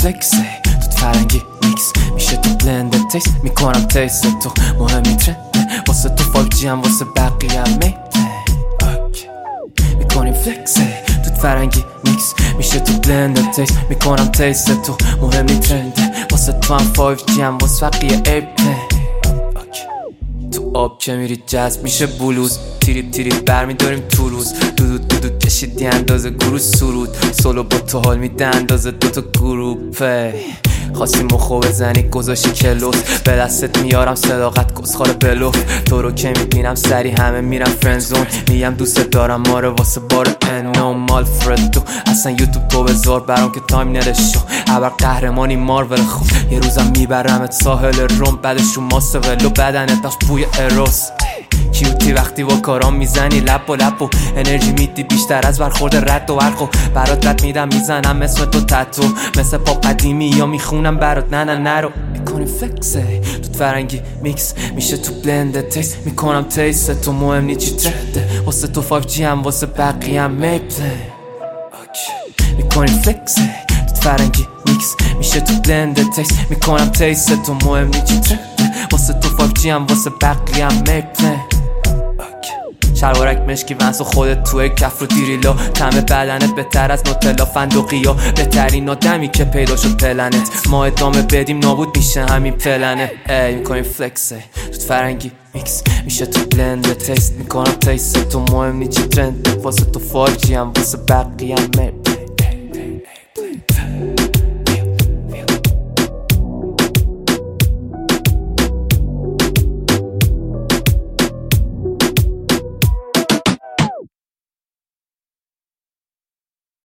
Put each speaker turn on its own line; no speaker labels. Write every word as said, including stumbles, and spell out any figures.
فلکسه تو فرنگی میکس میشه تو بلند تیست میکنم تیست تو مهمی ترنده واسه تو فایو جی هم واسه بقیه هم میپله میکنیم فلکسه تو فرنگی میکس میشه تو بلند تیست میکنم تیست تو مهمی ترنده واسه تو هم فایو جی هم واسه بقیه ایپله تو آب که میری جذب میشه بلوز تیریب تیریب برمیداریم تو روز دودود دودود کشیدی اندازه گروه سرود سولو با تو حال میده اندازه دوتا گروپه خواستی مخو بزنی گذاشی کلوس به دستت میارم صداقت کسخال بلوف تو رو که میبینم سری همه میرم فرنزون میگم دوست دارم ما رو واسه بار انو مال فردو اصلا یوتیوب تو بذار برام که تایم نرشو ابر قهرمانی مارول خوب یه روزم میبرمت ساحل روم بعدشون ماسه ولو بدنت داشت بوی اروس کیوتی وقتی با کارام میزنی لپ و لپ و انرژی میدی بیشتر از برخورد رد و برق و برات رد میدم میزنم اسم تو تتو مثل پاپ قدیمی یا میخونم برات نه نه نرو میکنی فلکسه تو فرنگی میکس میشه تو بلند تیست میکنم تیست تو مهم نی چی ترده واسه تو فایو جی هم واسه بقیه هم میپله میکنی فلکسه تو فرنگی میکس میشه تو بلند تیست میکنم تیست تو مهم نی چی ترده واسه تو فایو جی هم واسه بقیه هم میپله شلوارک مشکی ونس و خودت توی کف رو دیریلا طعم بدنت بهتر از نوتلا فندقی ها بهترین آدمی که پیدا شد پلنت ما ادامه بدیم نابود میشه همین پلنه ای میکنیم فلکسه تو فرنگی میکس میشه تو بلند تیست میکنم تیست تو مهم نی چی ترند واسه تو فایو جی هم واسه بقیه هم